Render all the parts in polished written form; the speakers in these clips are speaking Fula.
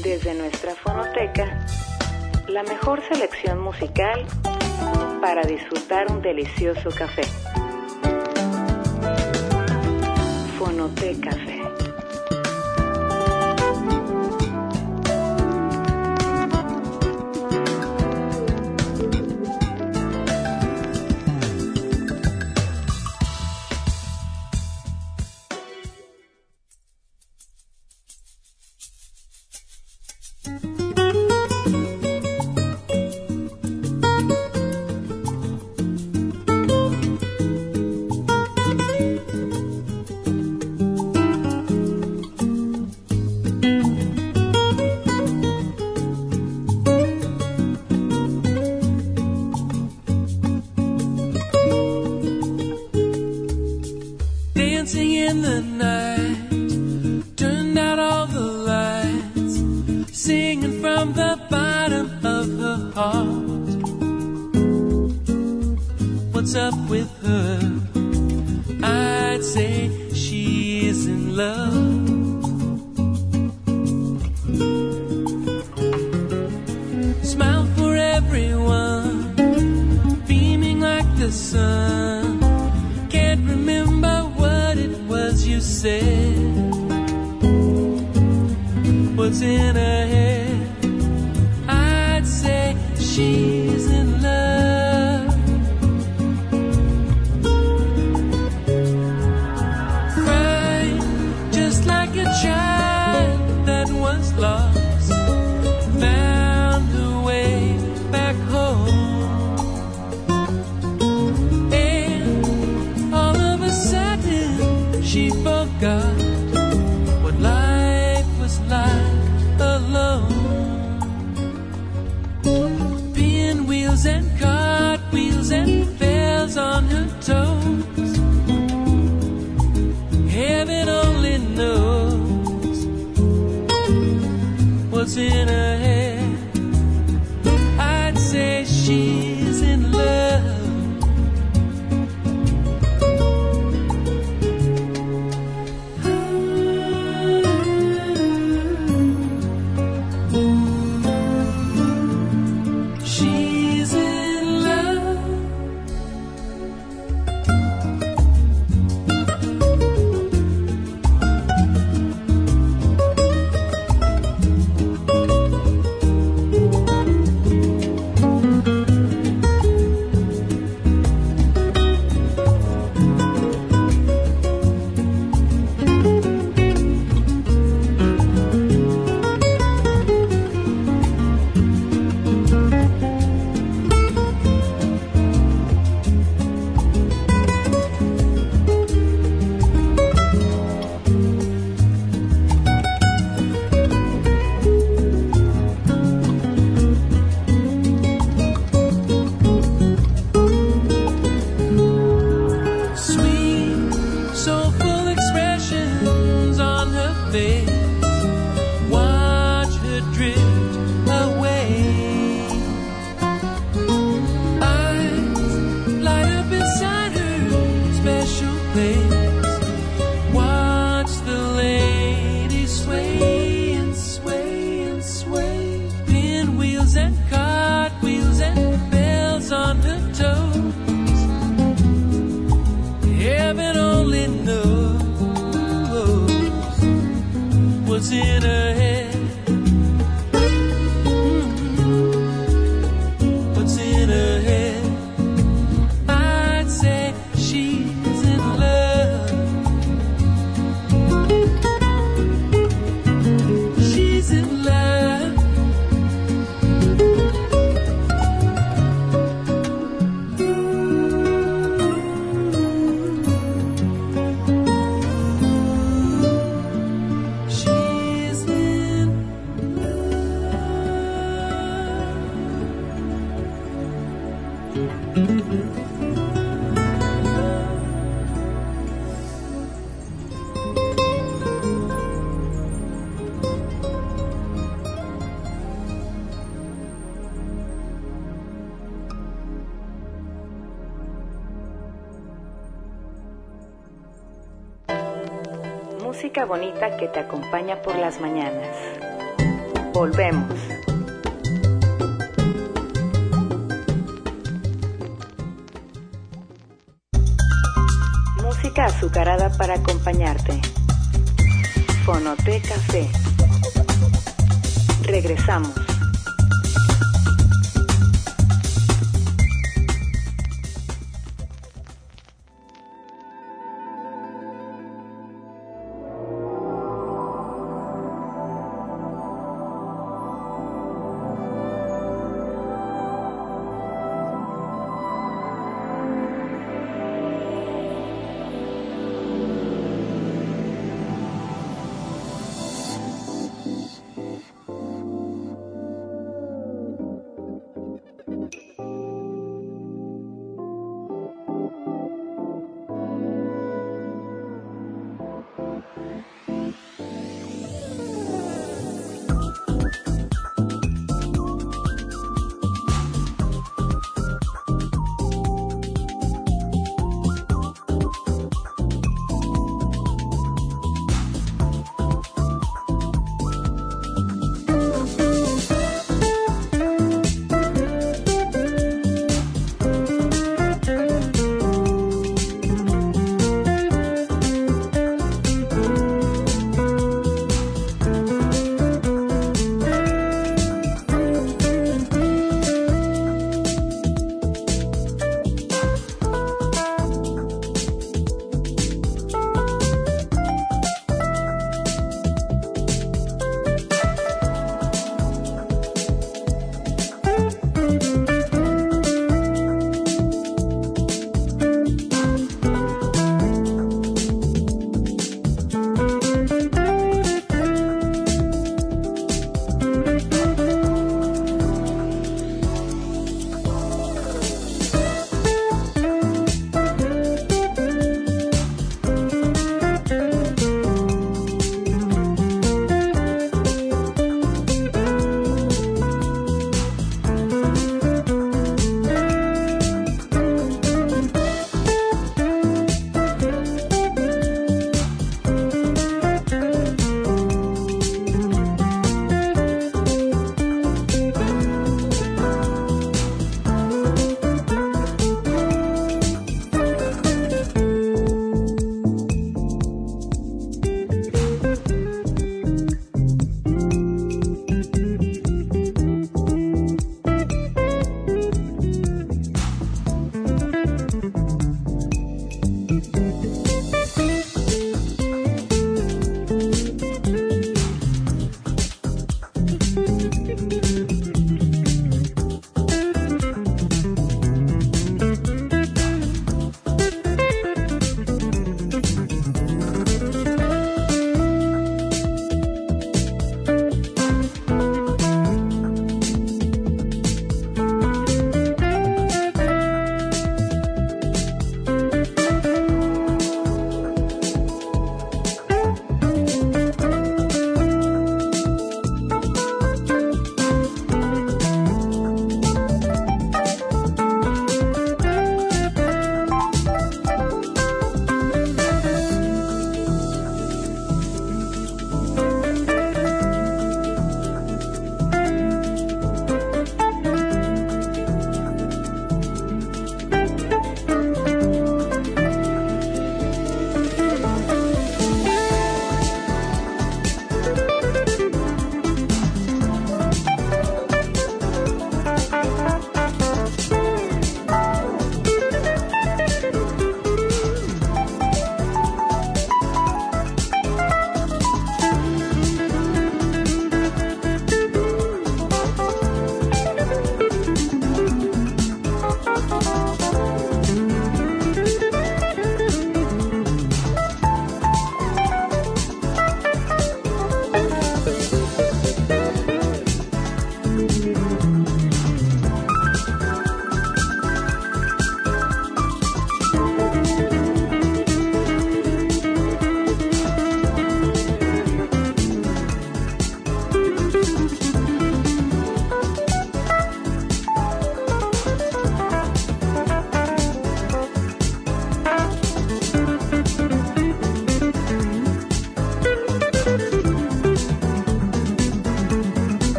Desde nuestra fonoteca, la mejor selección musical para disfrutar un delicioso café. Fonoteca Café. Música bonita que te acompaña por las mañanas. Volvemos. Música azucarada para acompañarte. Fonoteca C. Regresamos.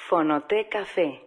Fonoteca Fe.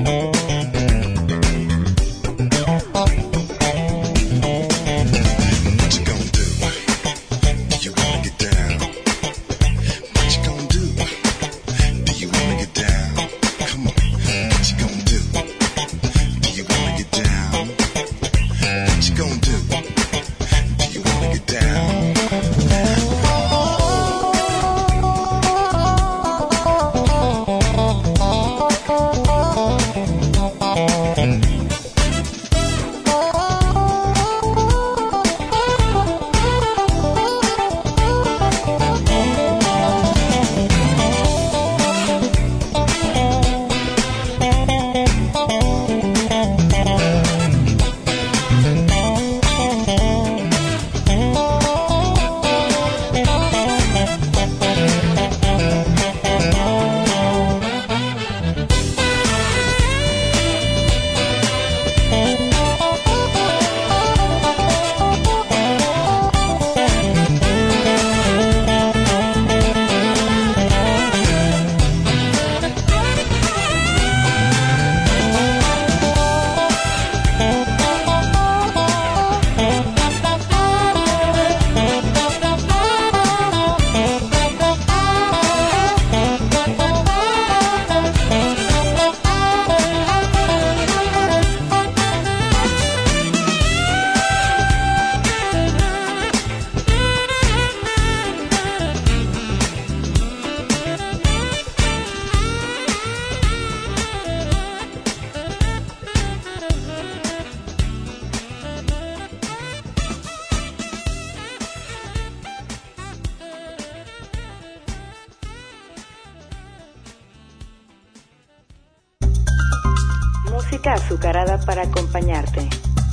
Música azucarada para acompañarte.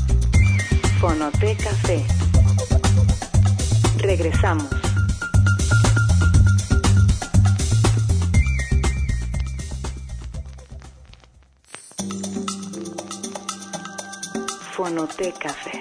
Fonoteca C. Regresamos. Fonoteca C.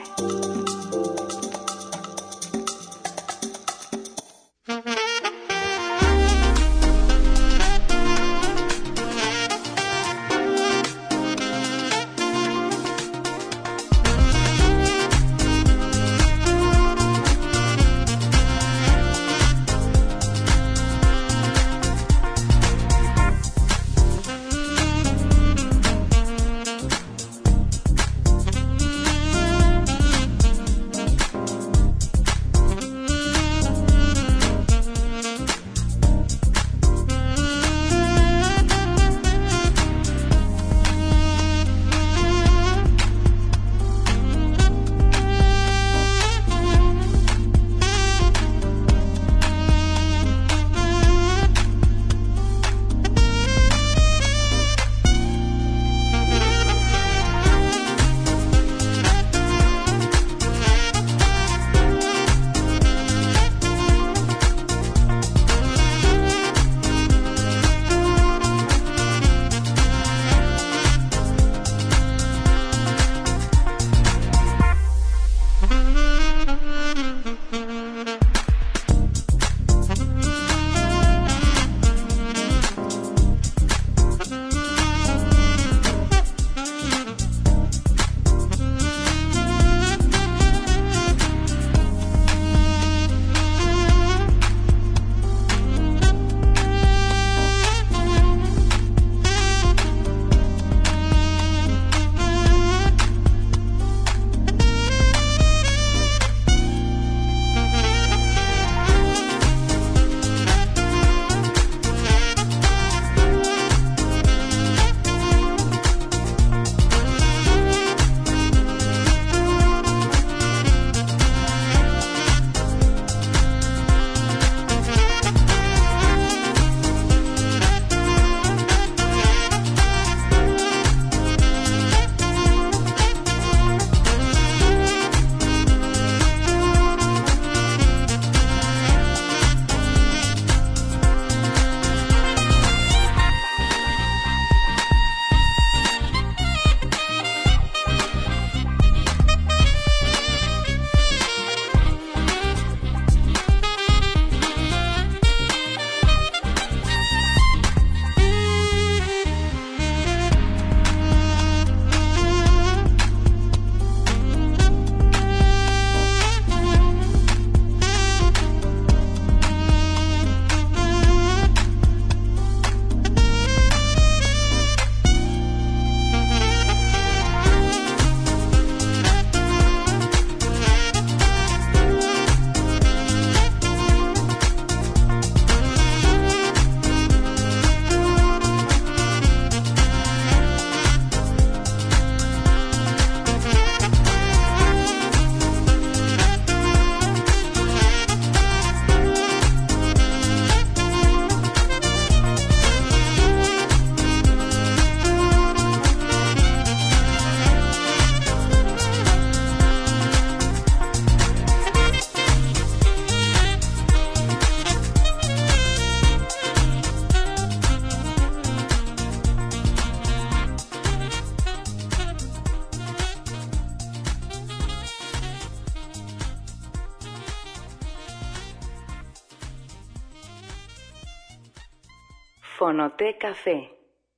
Fonoteca Café.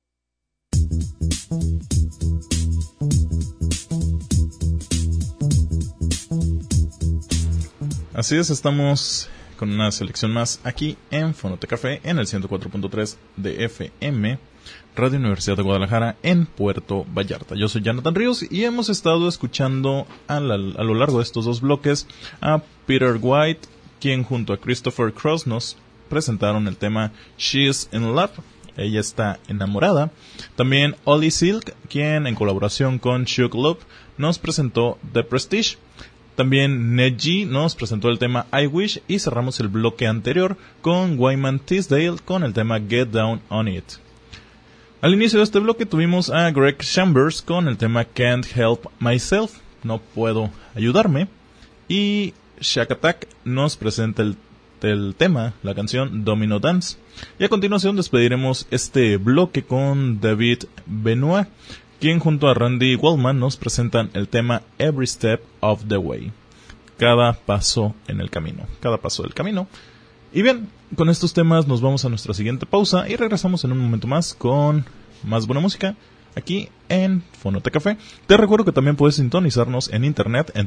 Así es, estamos con una selección más aquí en Fonoteca Café en el 104.3 de FM, Radio Universidad de Guadalajara en Puerto Vallarta. Yo soy Jonathan Ríos y hemos estado escuchando a lo largo de estos dos bloques a Peter White, quien junto a Christopher Cross nos presentaron el tema She's in Love, ella está enamorada. También Ollie Silk, quien en colaboración con Shook Love nos presentó The Prestige. También Ned G nos presentó el tema I Wish y cerramos el bloque anterior con Wyman Tisdale con el tema Get Down on It. Al inicio de este bloque tuvimos a Greg Chambers con el tema Can't Help Myself, no puedo ayudarme, y Shack Attack nos presenta el tema, la canción Domino Dance. Y a continuación despediremos este bloque con David Benoit, quien junto a Randy Waldman nos presentan el tema Every Step of the Way. Cada paso en el camino, cada paso del camino. Y bien, con estos temas nos vamos a nuestra siguiente pausa y regresamos en un momento más con más buena música aquí en Fonoteca Café. Te recuerdo que también puedes sintonizarnos en internet en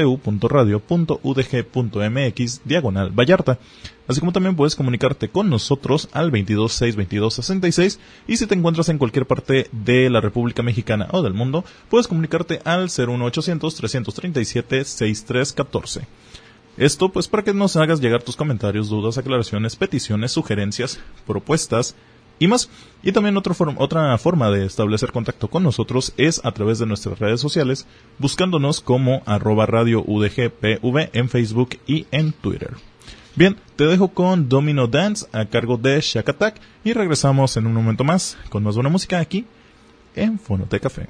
www.radio.udg.mx/Vallarta, así como también puedes comunicarte con nosotros al 2262266, y si te encuentras en cualquier parte de la República Mexicana o del mundo, puedes comunicarte al 01800-337-6314. Esto pues para que nos hagas llegar tus comentarios, dudas, aclaraciones, peticiones, sugerencias, propuestas y más. Y también otra forma de establecer contacto con nosotros es a través de nuestras redes sociales, buscándonos como @radioudgpv en Facebook y en Twitter. Bien, te dejo con Domino Dance a cargo de Shack Attack y regresamos en un momento más con más buena música aquí en Fonoteca Café.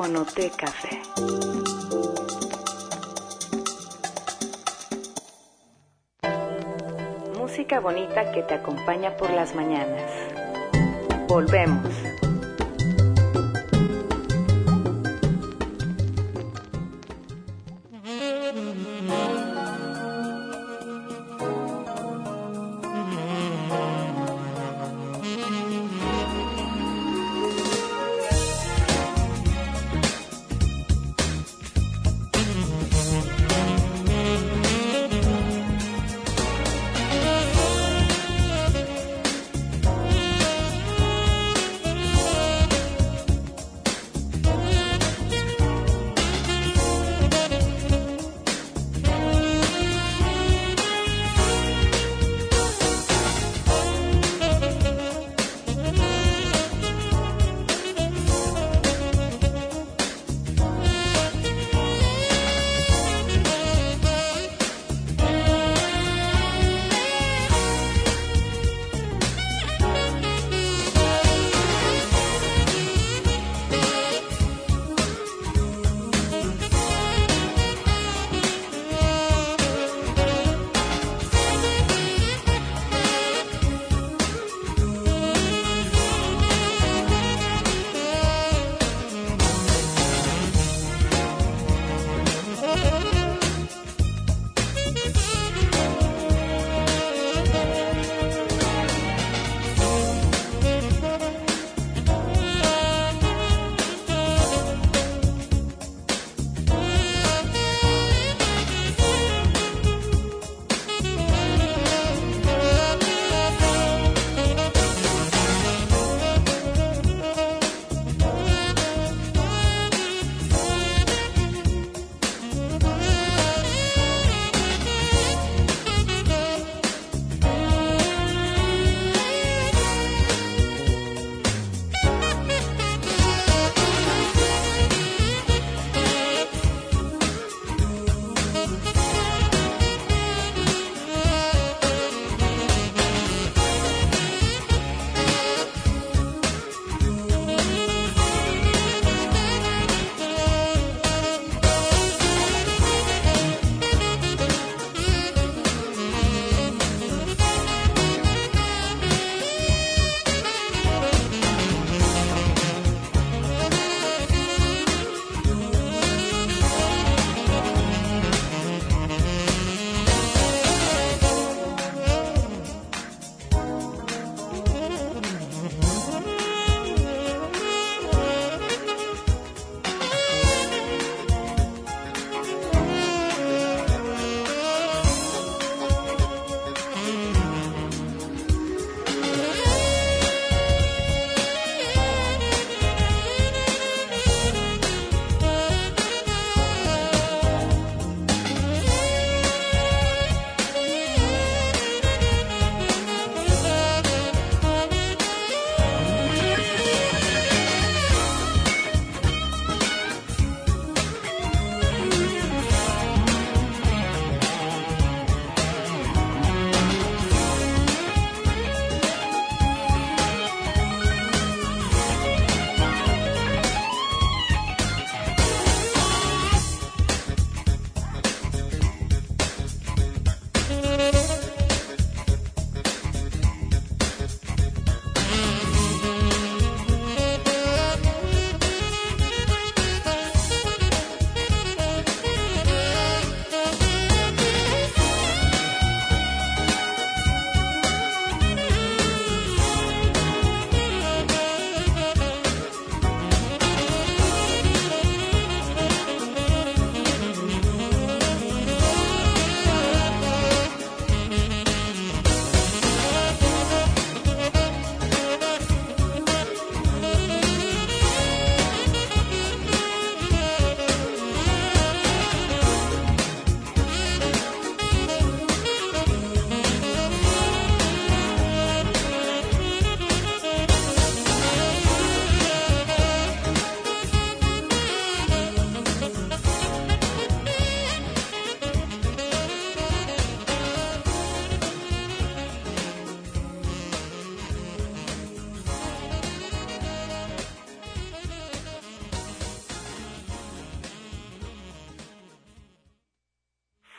Fonoteca Café. Música bonita que te acompaña por las mañanas. Volvemos.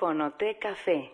Fonote Café.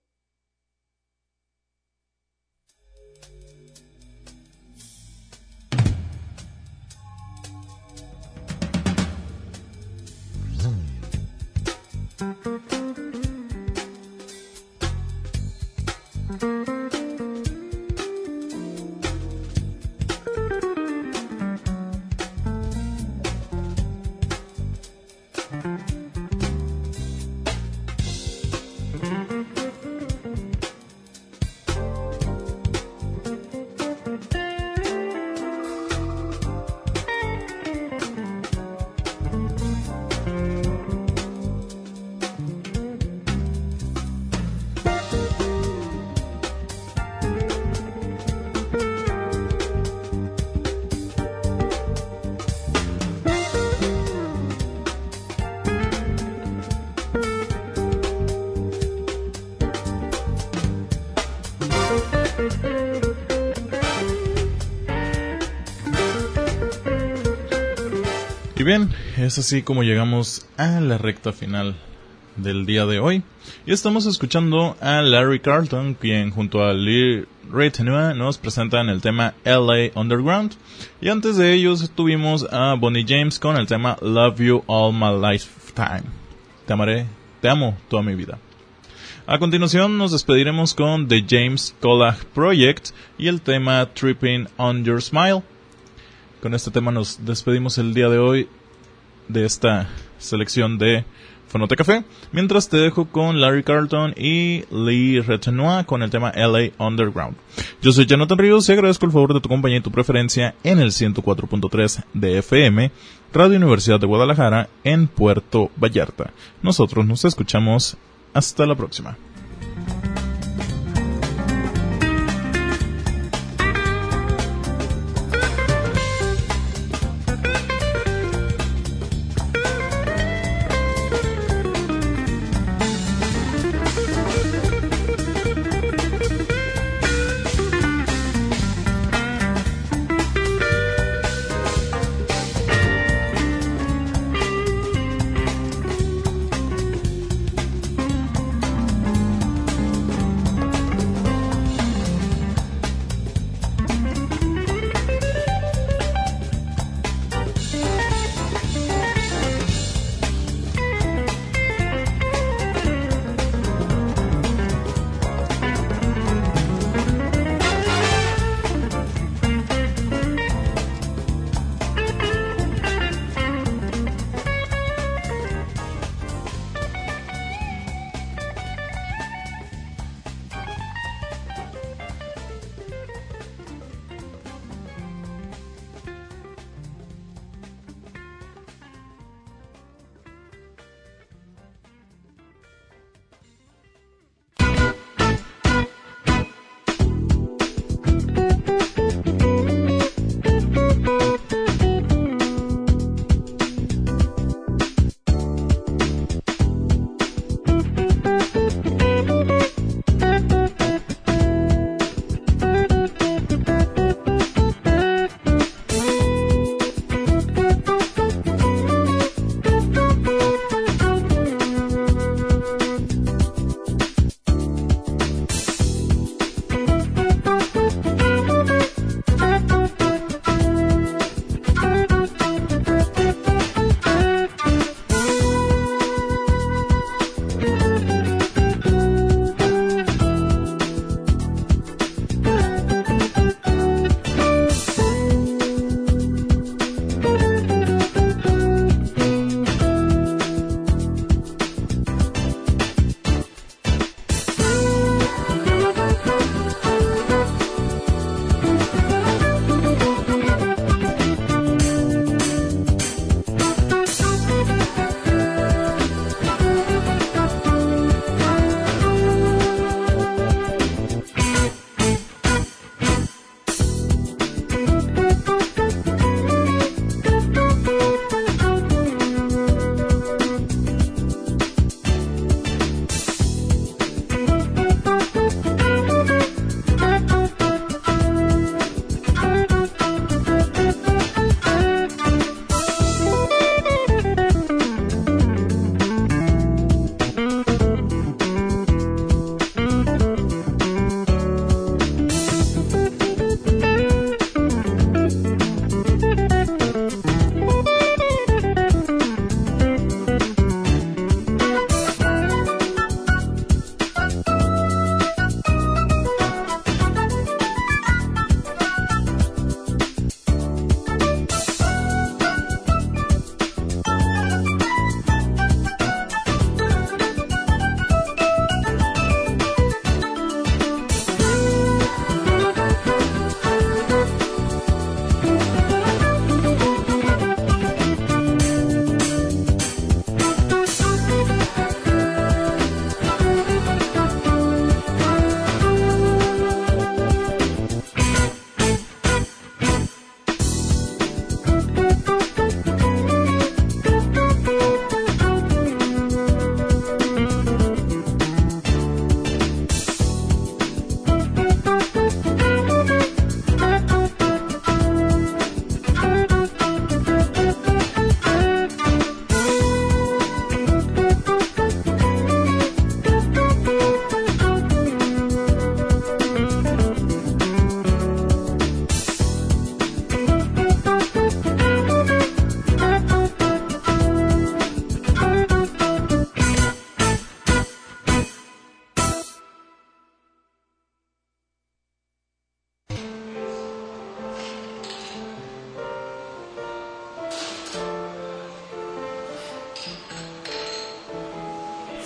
Y bien, es así como llegamos a la recta final del día de hoy. Y estamos escuchando a Larry Carlton, quien junto a Lee Retenua nos presentan el tema LA Underground. Y antes de ellos tuvimos a Bonnie James con el tema Love You All My Lifetime. Te amaré, te amo toda mi vida. A continuación nos despediremos con The James Collage Project y el tema Tripping on Your Smile. Con este tema nos despedimos el día de hoy de esta selección de Fonote Café, mientras te dejo con Larry Carlton y Lee Retenua con el tema LA Underground. Yo soy Jonathan Ríos y agradezco el favor de tu compañía y tu preferencia en el 104.3 de FM, Radio Universidad de Guadalajara, en Puerto Vallarta. Nosotros nos escuchamos. Hasta la próxima.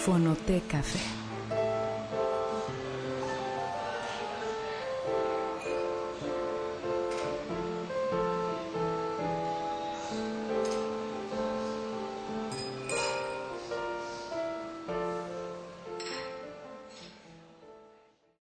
Fonoteca Café.